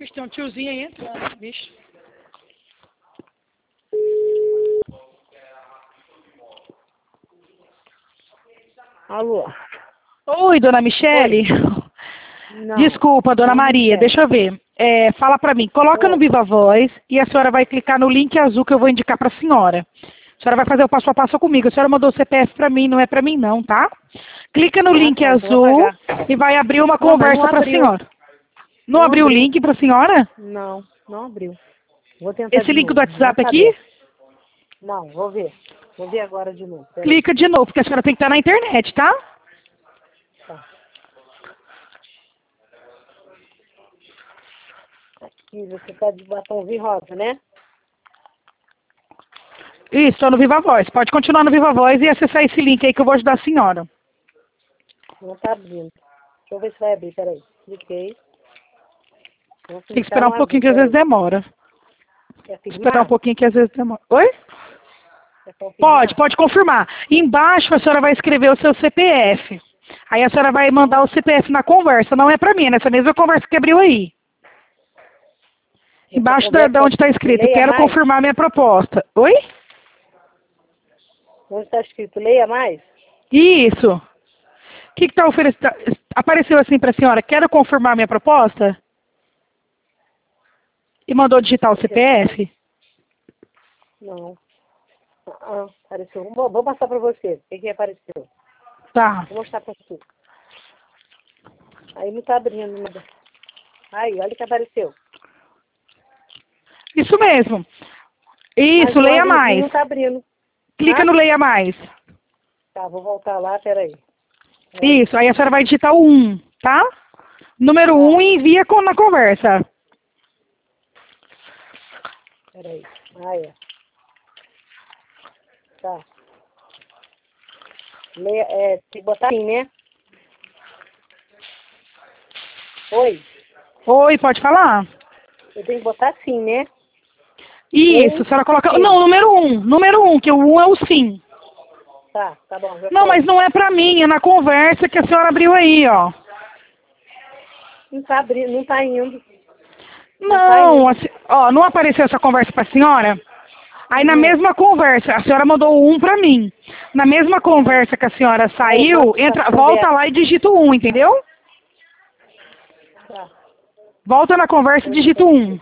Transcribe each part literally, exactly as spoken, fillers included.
Vixe, tem um tiozinho aí entrando. Vixe. Alô? Oi, dona Michele. Não. Desculpa, dona Não, Maria, Michele. deixa eu ver. É, fala pra mim, coloca no Oi. Viva Voz e a senhora vai clicar no link azul que eu vou indicar pra senhora. A senhora vai fazer o passo a passo comigo. A senhora mandou o C P F pra mim, não é pra mim não, tá? Clica no Ah, link tá. Então vou azul pagar. e vai abrir uma Não, mas não conversa pra abriu. senhora. Não Não abriu o abriu. link pra senhora? Não, não abriu. Vou tentar Esse de link do novo. Não WhatsApp tá aqui? aberto. Não, vou ver. Vou ver agora de novo. Peraí. Clica de novo, porque a senhora tem que estar na internet, tá? Tá. Aqui, você tá de batomzinho rosa, né? Isso, estou no Viva Voz. Pode continuar no Viva Voz e acessar esse link aí que eu vou ajudar a senhora. Não tá abrindo. Deixa eu ver se vai abrir. Peraí. Cliquei. Vou Tem que clicar esperar no um pouquinho azul. que às vezes Peraí. demora. Quer Esperar um firmar? pouquinho que às vezes demora. Oi? Quer Pode, confirmar? pode confirmar. Embaixo a senhora vai escrever o seu C P F. Aí a senhora vai mandar Hum. o C P F na conversa. Não é pra mim, é nessa mesma conversa que abriu aí. Essa Embaixo da, da conversa onde está escrito, leia quero mais? confirmar minha proposta. Oi? Onde está escrito leia mais? Isso. O que está oferecendo? Apareceu assim pra senhora, quero confirmar minha proposta? E mandou digitar o Deixa eu ver. C P F? Não. Ah, ah, apareceu. Vou, vou passar para você. O que, que apareceu? Tá. Vou mostrar para você. Aí não está abrindo nada. Aí, olha o que apareceu. Isso mesmo. Mas Isso, o leia azulzinho mais. não está abrindo. Clica Hã? no leia mais. Tá, vou voltar lá, peraí. Olha. Isso, aí a senhora vai digitar o um, tá? Número um Tá, e envia com, na conversa. peraí. Ah, é. Tá. Leia, é, tem que botar assim, né? Oi. Oi, pode falar? Eu tenho que botar assim, né? Isso, Um, a senhora coloca. Não, sim. número um. Número um, que o um é o sim. Tá, tá bom, já Não, foi. mas não é pra mim, é na conversa que a senhora abriu aí, ó. Não tá abrindo, não tá indo. Não tá Não, indo. a se- ó, não apareceu essa conversa pra senhora? Aí na Uhum. mesma conversa, a senhora mandou o um pra mim. Na mesma Uhum. conversa que a senhora Ah, eu saiu, gosto dessa entra, volta conversa. lá e digita o um, entendeu? Tá. Volta na conversa e Deixa eu digita o um. fazer.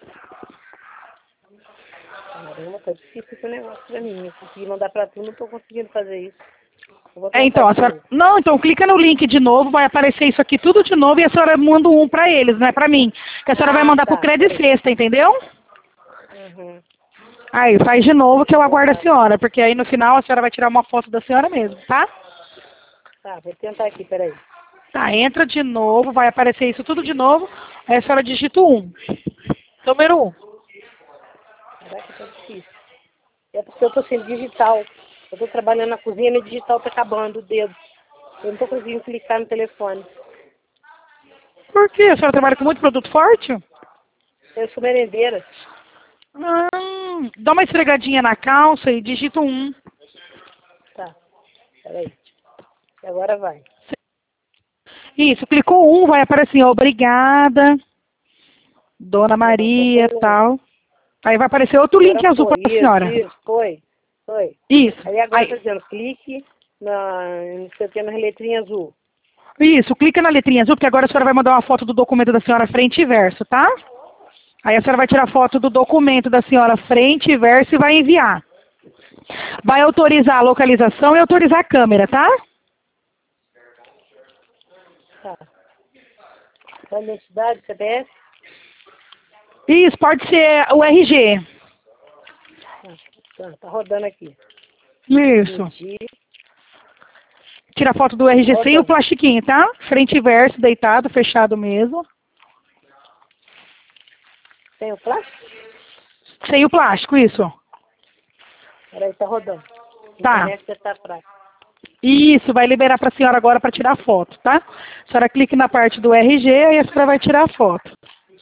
Caramba, tá difícil esse negócio pra mim. Eu consegui mandar pra tu, não tô conseguindo fazer isso. Eu vou É, tentar então, a de senhora... novo. Não, então clica no link de novo, vai aparecer isso aqui tudo de novo e a senhora manda um pra eles, não é pra mim. Que a senhora vai Ah, mandar pro tá. Credit Peraí. Sexta, entendeu? Uhum. Aí, faz de novo que Deixa eu eu aguardo a voltar. senhora, porque aí no final a senhora vai tirar uma foto da senhora mesmo, tá? Tá, vou tentar aqui, peraí. Tá, entra de novo, vai aparecer isso tudo de novo, aí a senhora digita o um. Número um. Caraca, tá difícil. É porque eu tô sem digital. Eu tô trabalhando na cozinha, meu digital tá acabando o dedo. Eu não tô conseguindo clicar no telefone. Por quê? A senhora trabalha com muito produto forte? Eu sou merendeira. Hum, dá uma esfregadinha na calça e digita um. Tá, peraí. E agora vai. Isso, clicou um, vai aparecer obrigada, Dona Aham, Maria, botei um. tal. Aí vai aparecer outro link Agora azul foi. para a Isso, senhora. isso, foi. Foi. Isso. Aí agora tá Aí, dizendo, clique na, não sei o que, na letrinha azul. isso, clica na letrinha azul, porque agora a senhora vai mandar uma foto do documento da senhora frente e verso, tá? Aí a senhora vai tirar foto do documento da senhora frente e verso e vai enviar. Vai autorizar a localização e autorizar a câmera, tá? Tá. Da identidade, C P F? Isso, pode ser o R G. Tá, tá, tá rodando aqui. Isso. Emitir, Tira a foto do tá R G sem o rodando. plastiquinho, tá? Frente e verso, deitado, fechado mesmo. Tem o plástico? Sem o plástico, isso. Peraí, tá rodando. Tá. Internet já tá fraca. Isso, vai liberar para a senhora agora para tirar a foto, tá? A senhora clica na parte do R G e a senhora vai tirar a foto.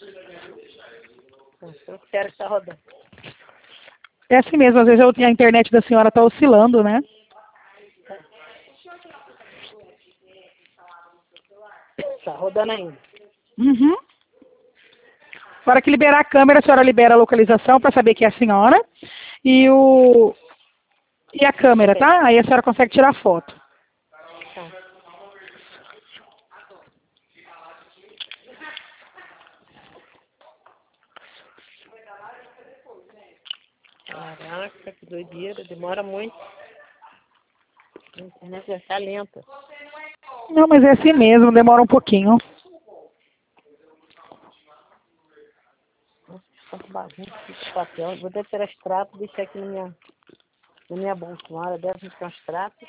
Tá, eu quero que tá rodando. É assim mesmo, às vezes eu- a internet da senhora está oscilando, né? Tá rodando ainda. Uhum. Na hora que liberar a câmera, a senhora libera a localização para saber que é a senhora. E, o, e a câmera, tá? Aí a senhora consegue tirar foto. Tá. Caraca, que doideira. Demora muito. A internet vai ficar lenta. Não, mas é assim mesmo, demora um pouquinho. Nossa, quanta bagunça de papel. Vou até tirar extrato e deixar aqui na minha, na minha bolsa. Uma hora dessa, a gente tem um extrato.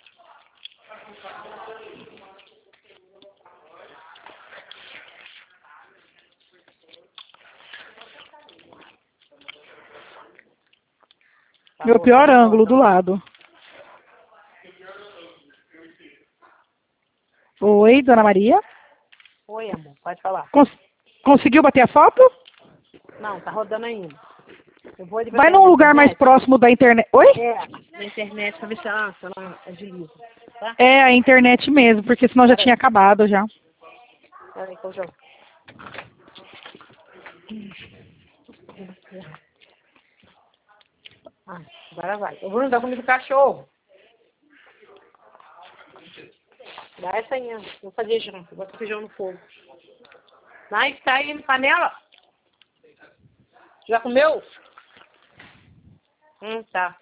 Tá Meu pior rodando, ângulo do rodando. lado. Oi, dona Maria? Oi, amor, pode falar. Cons- conseguiu bater a foto? Não, tá rodando ainda. Eu vou ali Vai botar num na lugar mais internet. próximo da internet. Oi? É, na internet pra ver se ela, se ela agiliza. Tá? É a internet mesmo, porque senão já Pera tinha aí, acabado já. pera aí que eu já. Ah, agora vai. Ô, Bruno, dá comida do cachorro. Dá essa aí, ó. Vou fazer janta. Bota o feijão no fogo. Vai, tá aí na panela. Já comeu? Hum, tá.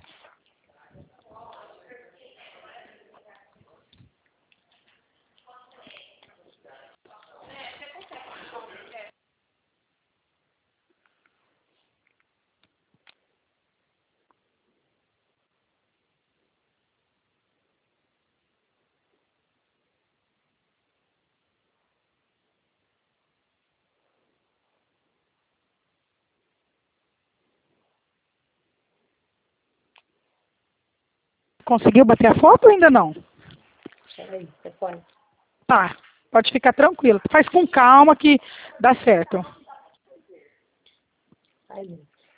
Conseguiu bater a foto ou ainda não? Pera aí, você pode. Tá, pode ficar tranquilo. Faz com calma que dá certo. Aí.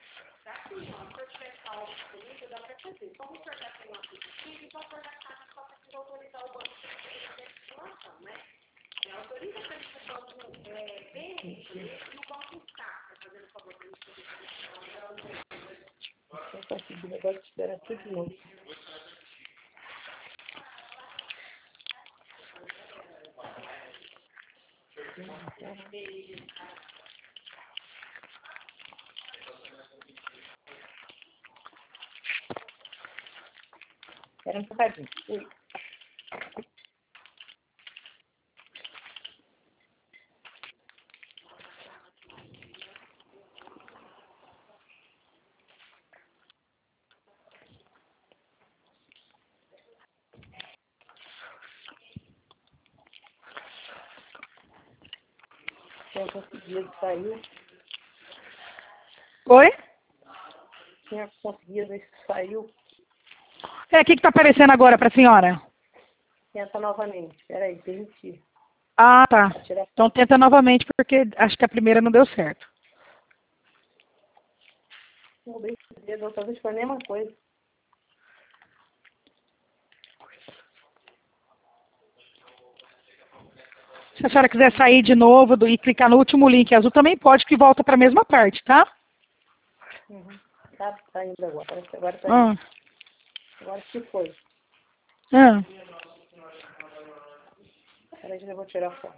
Não consegui, agora te esperar tudo de novo. Espera um bocadinho. Ui. Tinha conseguido, saiu. Oi? Tinha conseguido, isso saiu. É, o que que tá aparecendo agora pra senhora? Tenta novamente. Espera aí, permitir. Ah, tá. Tirar. Então tenta novamente, porque acho que a primeira não deu certo. Mudei o dedo, outra vez foi a mesma coisa. Se a senhora quiser sair de novo do- e clicar no último link azul, também pode, que volta para a mesma parte, tá? Uhum. Tá, tá indo agora. Parece que agora tá indo. Ah, Agora que foi. ah. Peraí que eu vou tirar a foto.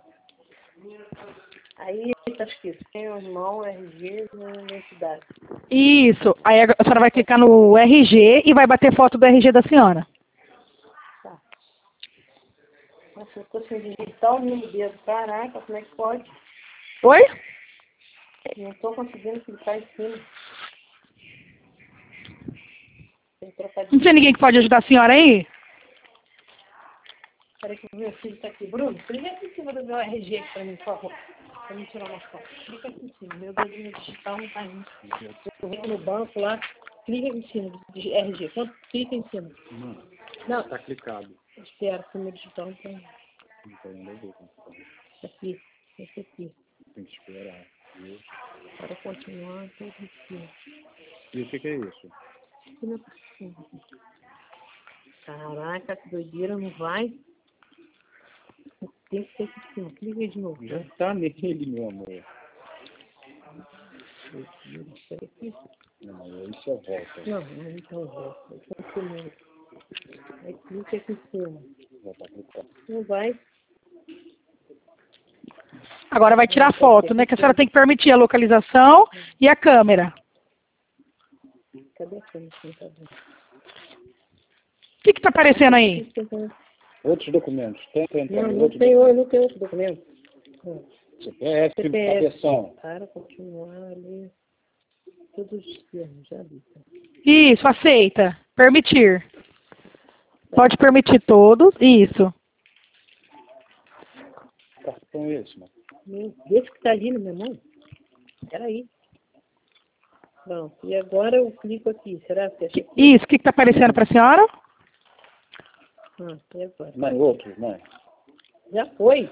Aí tá escrito, tem o irmão, R G e identidade. Isso. Aí a senhora vai clicar no R G e vai bater foto do R G da senhora. Tá. Nossa, eu tô sem digital no dedo. Caraca, como é que pode? Oi? Não tô conseguindo clicar em cima. Tem que trocar Não de. tem ninguém que pode ajudar a senhora aí? Peraí que o meu filho tá aqui. Bruno, clica aqui em cima do meu R G pra mim, por favor. Pra mim tirar uma foto. Clica aqui em cima. Meu dedinho digital não tá indo. Eu vou no banco lá. Clica aqui em cima de R G. Quanto? Clica em cima. Não, Não, tá clicado. espera que o meu digital não tá indo. Não tem ainda ver como tá. Aqui. Esse aqui. Tem que esperar. Viu? Para continuar, tem que ir. E o que, que é isso? Aqui não é possível. Caraca, que doideira, não vai? Tem que ser aqui em cima. Clica de novo. Já tá nele, meu amor. aqui. Não, aí você volta. Não, não, então volta. Continua. Aí clica aqui em cima. Já tá clicando. Não vai. Agora vai tirar foto, né? Que a senhora tem que permitir a localização e a câmera. Cadê a câmera? Não tá vendo. O que que tá aparecendo aí? Outros documentos. Tenta entrar Não, em não outro tem, documento. não tem outro documento. Não. C P F, C P F. cabeção. Para continuar ali. Todos os termos, já vi. Tá? Isso, aceita. Permitir. Pode permitir todos. Isso. Cartão esse, mano. Meu, esse que tá ali na minha mão? Peraí. Pronto. E agora eu clico aqui. Será que acha aqui? Isso. O que que tá aparecendo para a senhora? Ah, e agora? Mãe, outro, mãe. Já foi.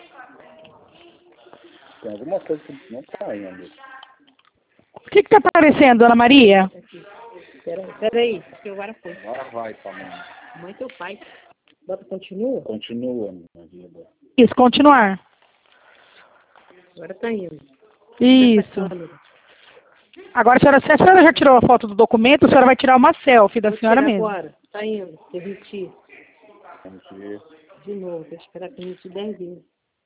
Tem alguma coisa que não tá indo. O que que tá aparecendo, Dona Maria? Aqui. Peraí, peraí. Porque agora foi. Agora vai pra mãe. Mãe, teu pai. Bota continua? Continua, minha vida. Isso, continuar. Agora tá indo. Isso. Agora, a senhora, se a senhora já tirou a foto do documento, a senhora vai tirar uma selfie da Vou senhora tirar mesmo. agora. Tá indo. Permitir. Permitir. De novo. Vou esperar permitir dez vezes.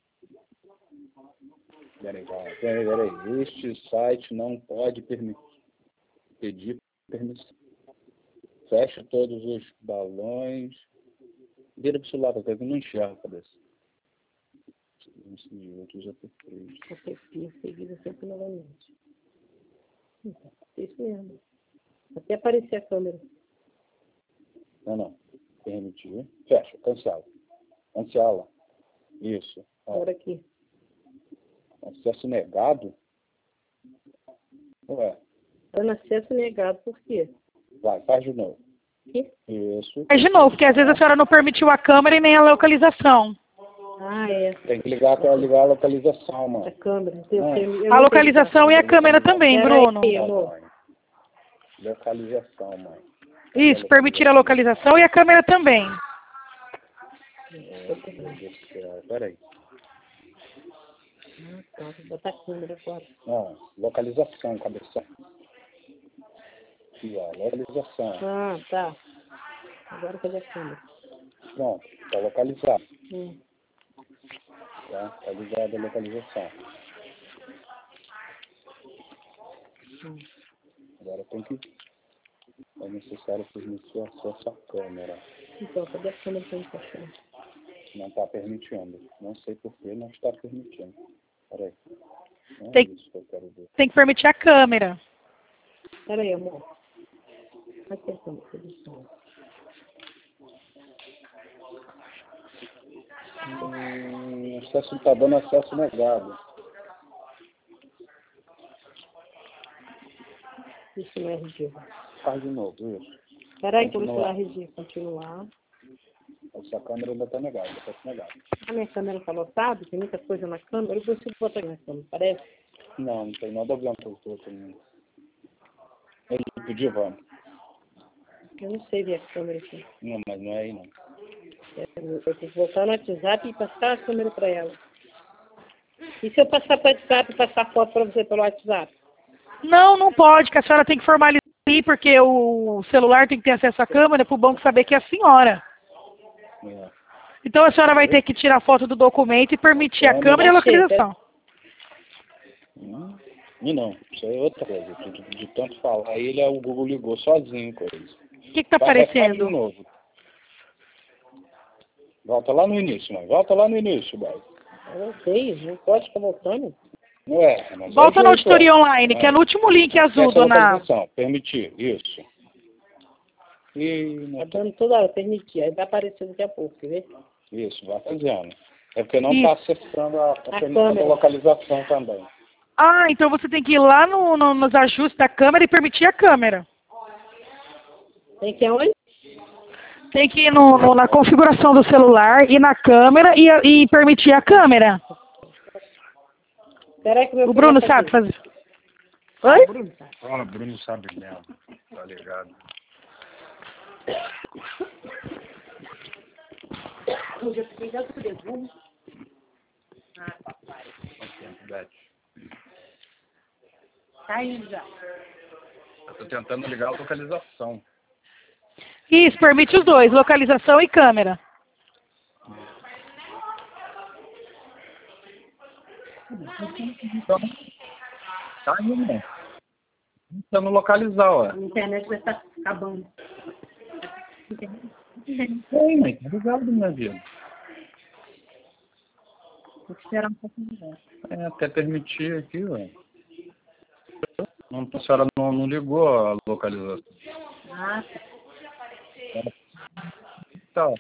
Peraí, peraí, peraí. Este site não pode permitir, pedir permissão. Fecha todos os balões. Vira pro seu lado, até que não enxerga a cabeça. Outro já tem três. Repetir seguida sempre novamente. Isso mesmo. Até aparecer a câmera. Não, não. Permitir. Fecha, cancela. Cancela. Isso. Ó, Agora aqui. acesso negado? Ué, Dando acesso negado, por quê? vai, faz de novo. Aqui? Isso. Mas de novo, porque às vezes a senhora não permitiu a câmera e nem a localização. Ah, é. Tem que ligar para ligar a localização, A mano. câmera. Eu, Ah. eu, eu A não localização e a câmera também, Pera aí, Bruno. amor. mãe. Localização, mãe. Isso, permitir a localização e a câmera também. É, meu Deus do céu, peraí. Ah, tá. Vou botar a câmera agora. Não, localização, cabeção. Aqui, ó, localização. Ah, tá. Agora cadê a câmera? Pronto, tá localizado. Hum. Tá? Tá ligado a localização. Hum. Agora tem que. É necessário permitir acesso à câmera. Então, cadê a câmera que eu encaixei? Não está permitindo. Não sei por que não está permitindo. Peraí. Não é Tem- isso que eu quero ver. Tem que permitir a câmera. Pera aí, amor. Aqui a câmera. Posição. Hum, acesso está dando acesso negado. Isso não é R G. Faz de novo, isso. Pera aí que eu vou Continuar. tirar R G. Continuar. Essa câmera ainda está negada, está negada. A minha câmera tá lotada, tem muita coisa na câmera. Eu consigo botar na câmera, parece? Não, não tem nada a ver com o que eu tenho. Ele pediu, vamos. Eu não sei ver a câmera aqui. Não, mas não é aí, não. É, eu tenho que voltar no WhatsApp e passar a câmera para ela. E se eu passar para o WhatsApp e passar foto para você pelo WhatsApp? Não, não pode, que a senhora tem que formalizar aí, porque o celular tem que ter acesso à câmera para o banco saber que é a senhora. É. Então a senhora vai ter que tirar foto do documento e permitir a câmera e a localização. Hum, e não, isso aí é outra coisa. De, de tanto falar, aí ele, o Google ligou sozinho com isso. O que está Vai, vai, faz de aparecendo? novo. Volta lá no início, mãe. Volta lá no início, vai. Eu não sei, não pode ficar voltando. Não é, mas Volta é no jeito, auditoria ó. online, que é no último link azul, Essa dona. localização, permitir, isso. E Tá não dando toda hora, permitir. Aí vai aparecer daqui a pouco, quer ver? isso, vai fazendo. É porque não Isso. está acessando a, a, A permissão da câmera. localização também. Ah, então você tem que ir lá no, no- nos ajustes da câmera e permitir a câmera. Tem que ir aonde? Tem que ir no, no- na configuração do celular, ir na câmera e, e permitir a câmera. Espera aí que meu O filho Bruno vai sabe fazer. fazer. Oi? Bruno sabe. Ah, Bruno sabe mesmo, tá ligado. Eu já fiquei dentro do dedo. Bete. Tá indo já. Eu tô tentando ligar a localização. Isso, permite os dois, localização e câmera. Então, tá indo, né? Tentando localizar, ó. A internet vai estar acabando. Tem, mãe, tá ligado, minha vida. Vou esperar um pouquinho mais. É, até permitir aqui, ué. Não, a senhora não, não ligou a localização. Ah, Tá.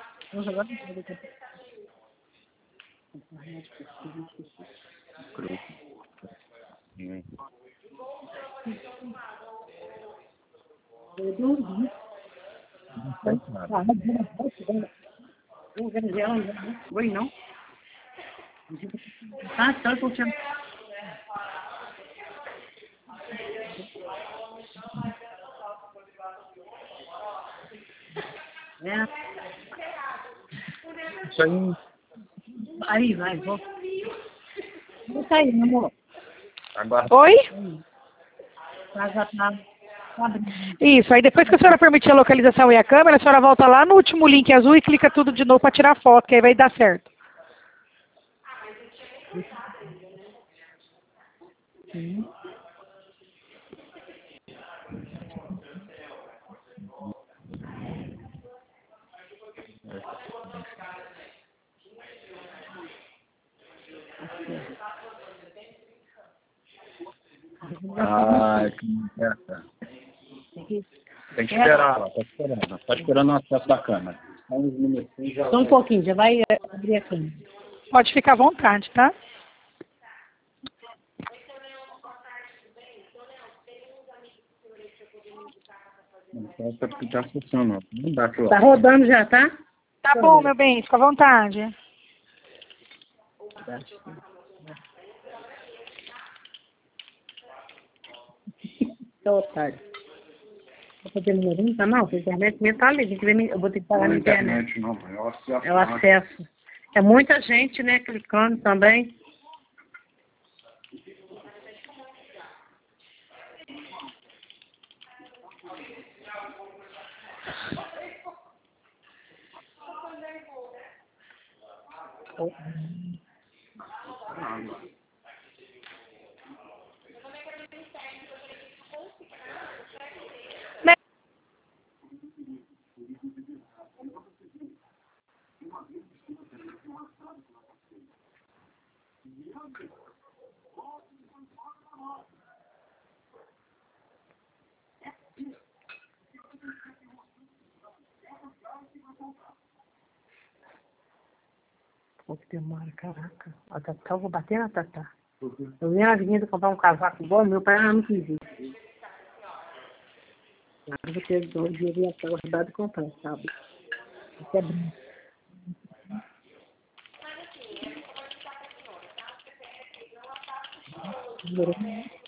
Hum. eu dormi. Não faz nada. Ah, não, não, não. Não vendo ela, não. Oi, não. Ah, então eu tô te... É. Isso aí. Aí, vai, volta. Não tá aí, meu amor. Aguarda. Oi? Ela já tá... tá abrindo. Isso, aí depois que a senhora permitir a localização e a câmera, a senhora volta lá no último link azul e clica tudo de novo para tirar foto, que aí vai dar certo. Sim. Ah, que merda. Tem que... Tem que esperar, ela tá esperando. Tá esperando o acesso da câmera. Só uns minutinhos já. Só um pouquinho, já vai eh, abrir a câmera. Pode ficar à vontade, tá? Não tá tá acessando. Não dá pra Tá rodando já, tá? Tá bom, meu bem, fica à vontade. Tô otário. Vou fazer número um, tá não? A internet minha tá ali. A gente vai me- Eu vou ter que pagar Não na é internet. internet, não. É o acesso. É o acesso. É muita gente, né, clicando também. Pô, que demora, caraca. A Tatá, eu vou bater na Tatá. Eu vim na avenida comprar um casaco igual meu pai, ela não quis ir. Eu vou ter dois dias e até guardado e comprar, sabe? Isso é bom. Demorou.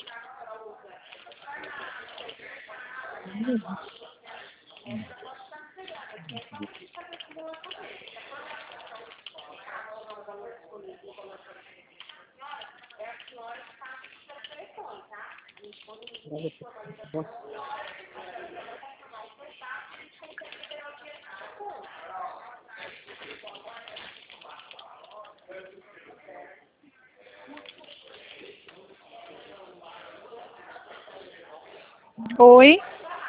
Oi?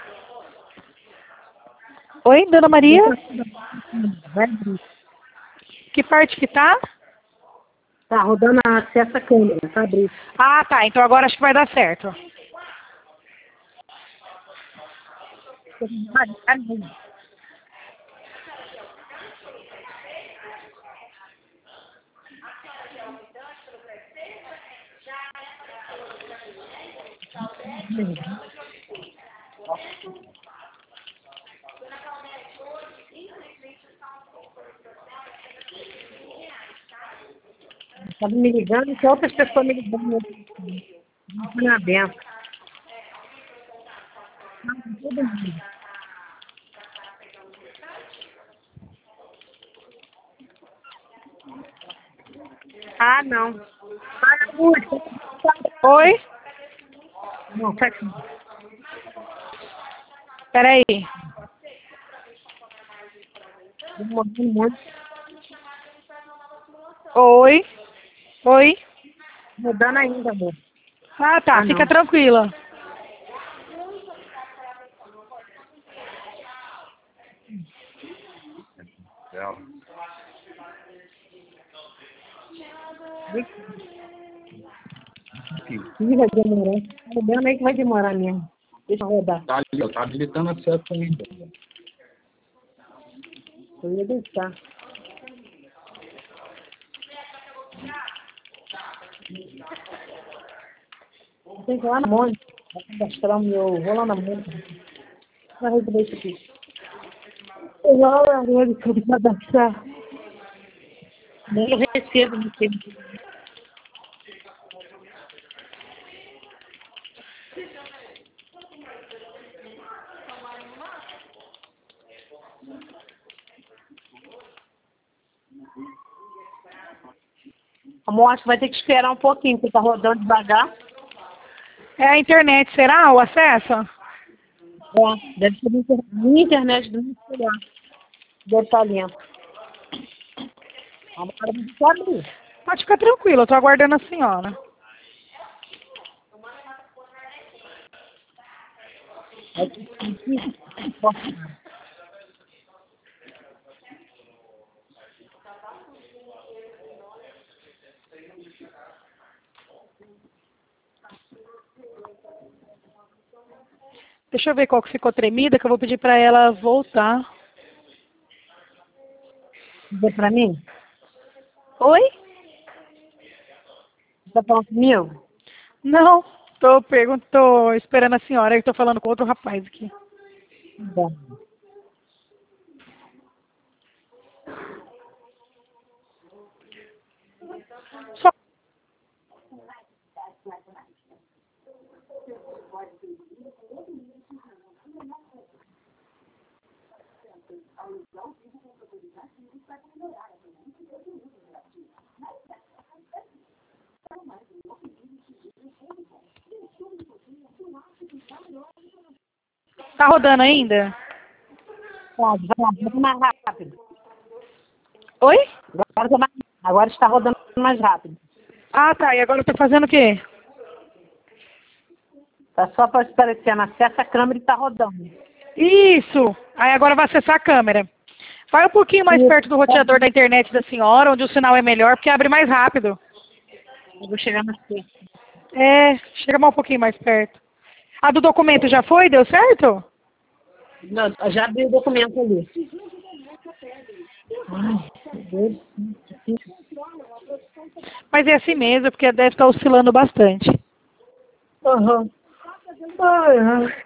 Oi, dona Maria? Vai abrir. Que parte que tá? Tá rodando a acesso à câmera, tá abrindo. Ah, tá. Então agora acho que vai dar certo. Tava me ligando, que outras pessoas me ligando. Na benção. Todo mundo. Ah, não. Para, Lúcia. Oi? Não, fecha. Peraí. Demorando muito. Oi. Oi. Rodando ainda, amor. Ah, tá. Ah, Fica não. tranquila. Ih, vai demorar. Tá rodando aí que vai demorar mesmo. Deixa eu rodar. Tá ali, ó, tá habilitando acesso ainda. Eu ia deixar. Tem que ir lá na monte. Vou cadastrar o meu. Vou lá na monte. Vai resolver isso aqui. Eu vou lá na monte pra cadastrar. Nem eu recebo no tempo. Amor, acho que vai ter que esperar um pouquinho, porque tá rodando devagar. É a internet, será? O acesso? É, deve ser minha minha internet do meu celular. Deve estar lento. Agora não pode ir. Pode ficar tranquila, eu tô aguardando a senhora. Vai ter que ir. Deixa eu ver qual que ficou tremida, que eu vou pedir pra ela voltar. Dizer pra mim? Oi? Você tá falando comigo? Não, tô perguntando, tô esperando a senhora, eu tô falando com outro rapaz aqui. Bom. Só... Tá rodando ainda? Pode, vai lá, vai mais rápido. Oi? Agora, tá mais... Agora está rodando mais rápido. Ah, tá, e agora eu tô fazendo o quê? Tá só para aparecer, acessa a câmera e tá rodando. Isso! Aí agora vai acessar a câmera. Vai um pouquinho mais Isso. perto do roteador da internet da senhora, onde o sinal é melhor, porque abre mais rápido. Eu vou chegar na sexta. É, chega mais um pouquinho mais perto. A do documento já foi? Deu certo? Não, eu já abri o documento ali. Ai, meu Deus. Mas é assim mesmo, porque deve estar oscilando bastante. Aham. Ai, ai.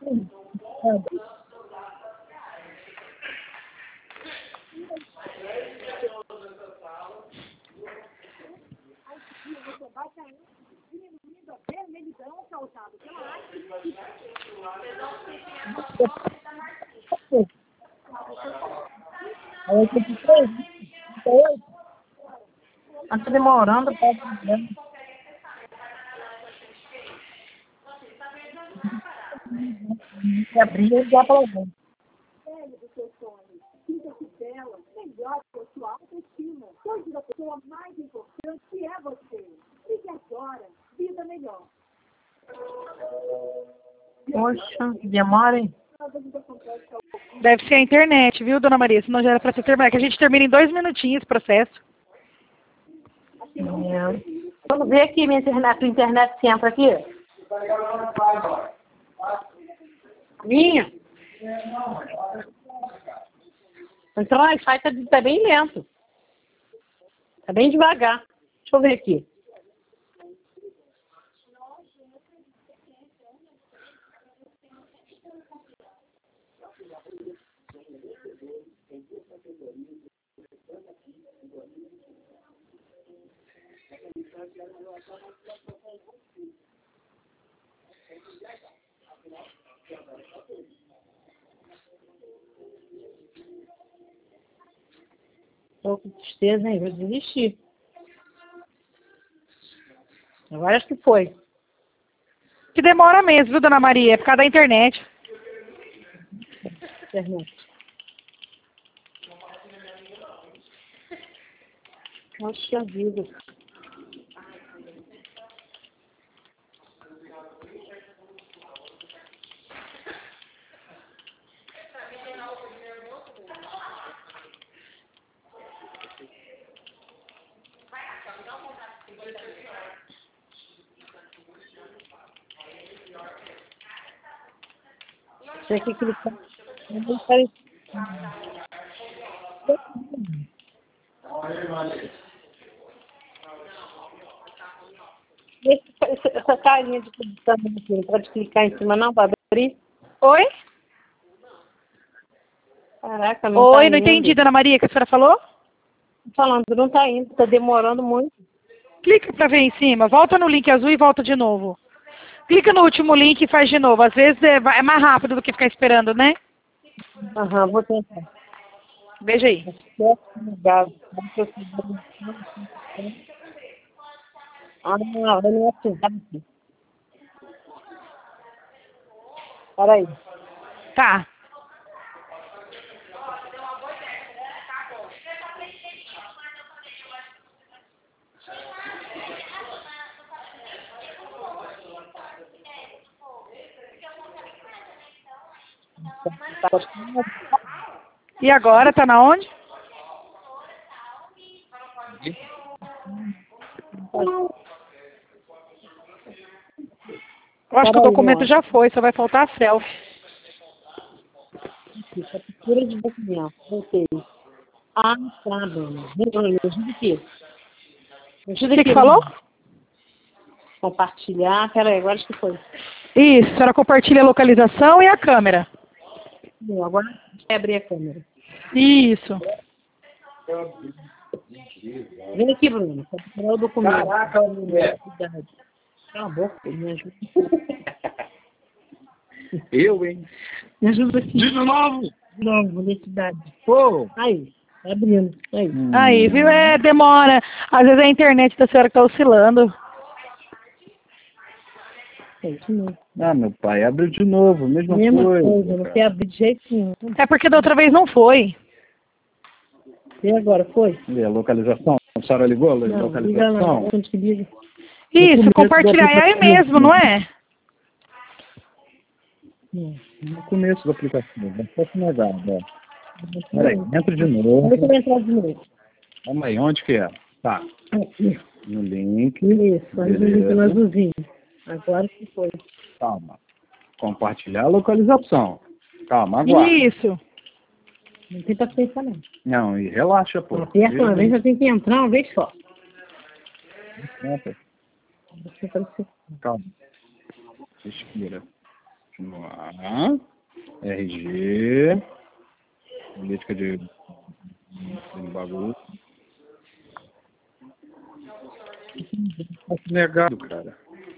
Aí eu tenho que três. Tá demorando, tá demorando. Se abrir, eu já pra ver. Poxa, demora, hein? Deve ser a internet, viu, dona Maria? Senão já era para você terminar. Que a gente termina em dois minutinhos o processo. É. Vamos ver aqui minha internet. Tua internet se entra aqui? Minha? Então, o Wi-Fi tá, tá bem lento. Tá bem devagar. Deixa eu ver aqui. Tô com tristeza, hein? Vou desistir. Agora acho que foi. Que demora mesmo, viu, dona Maria? É por causa da internet. Internet. Poxa vida. Tinha que clicar. Não parece. Esse- Essa carinha de computador aqui, não pode clicar em cima não para abrir? Oi? Caraca, não Oi, tá não indo. entendi, dona Maria, o que a senhora falou? Tô falando, não tá indo, tá demorando muito. Clica pra ver em cima, volta no link azul e volta de novo. Clica no último link e faz de novo. Às vezes é, vai- é mais rápido do que ficar esperando, né? Aham, vou tentar. Veja aí. Legal. Ah, não, eu não é assim, tá aqui. Peraí. Tá. E agora, tá na onde? Eu acho que o Peraí, documento moça. já foi, só vai faltar a selfie. Captura de documento. Voltei. Ah, tá, dona. Dona, me ajuda aqui. Me O ajuda que aqui. que falou? Compartilhar. Peraí, agora acho que foi. Isso, a senhora compartilha a localização e a câmera. Não, agora vai abrir a câmera. Isso. Vem aqui, Bruno. Capturar o documento. Caraca, mulher. Cala a boca, me ajuda. Eu, hein? Me ajuda aqui. De novo? De novo, honestidade. Pô! Aí, tá abrindo. Aí. Aí, viu? É, demora. Às vezes é a internet da senhora que tá oscilando. É isso mesmo. Ah, meu pai, abriu de novo, mesma, Mesma coisa. coisa, não cara. quer abrir de jeito nenhum. É porque da outra vez não foi. E agora, foi? E a localização? A senhora ligou a Não, liga lá. localização? Onde que liga? Isso, Documento compartilhar. É aí do mesmo, não é? Hum. No começo do aplicativo, vai ser negado, ó. Peraí, entra de novo. Olha que eu vou entrar de novo. Vamos aí, onde que é? Tá, Aqui. no link. Isso, aí no link no Beleza. azulzinho. Agora que foi. Calma. Compartilhar a localização. Calma, aguarda. Isso. Não tem paciência não. Não, e relaxa, pô. Aperta uma vez, já tem que entrar uma vez só. Entra. Você tá no- Calma. Respira. Continuar. R G. Política de... de bagulho. Tá negado, cara.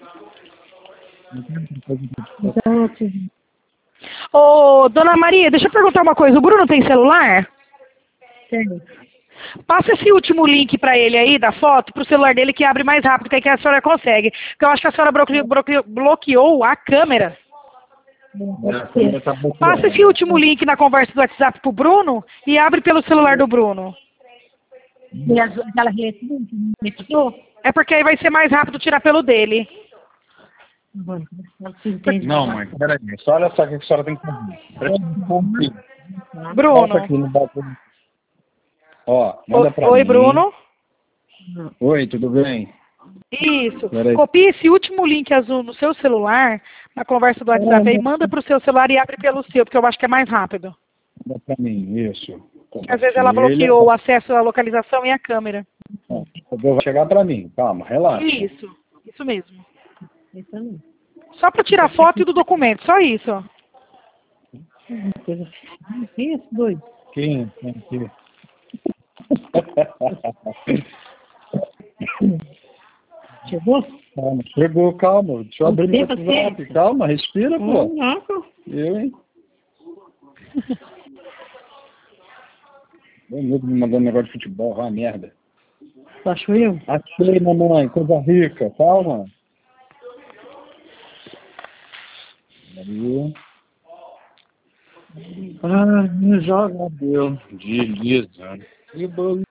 Então, eu te- Ô, dona Maria, deixa eu perguntar uma coisa. O Bruno tem celular? Tem. Passa esse último link pra ele aí, da foto, pro celular dele que abre mais rápido, que aí que a senhora consegue. Porque eu acho que a senhora bloqueou, bloqueou, bloqueou a câmera. A câmera tá bloqueada. Passa esse último link na conversa do WhatsApp pro Bruno e abre pelo celular do Bruno. E as- aquela rede me tirou? É porque aí vai ser mais rápido tirar pelo dele. Mano, ela se entende. Não, mãe, peraí. Só olha só o que a senhora tem que fazer. Presta atenção. Bruno. Bota aqui no bagulho. Ó, manda pra Oi, mim. Bruno. Oi, tudo bem? Isso. Peraí. Copia esse último link azul no seu celular, na conversa do WhatsApp, aí manda pro seu celular e abre pelo seu, porque eu acho que é mais rápido. Manda pra mim, isso. Porque às vezes ela bloqueou o acesso à localização e a câmera. Vai chegar pra mim. Calma, relaxa. Isso. Isso mesmo. Isso não. Só para tirar foto do documento, só isso. Ó. Coisa- Quem é esse doido? Quem? Quem aqui? Chegou? Calma, chegou, calma. Deixa eu abrir meu Tempo, WhatsApp. tempo. Calma, respira, pô. Nossa. Eu, hein? Meu amigo me mandando negócio de futebol, ah, merda. Achou eu? Achei, mamãe, coisa rica, calma. Aí. Ah, me joga, deu. Deslizando. Que bom.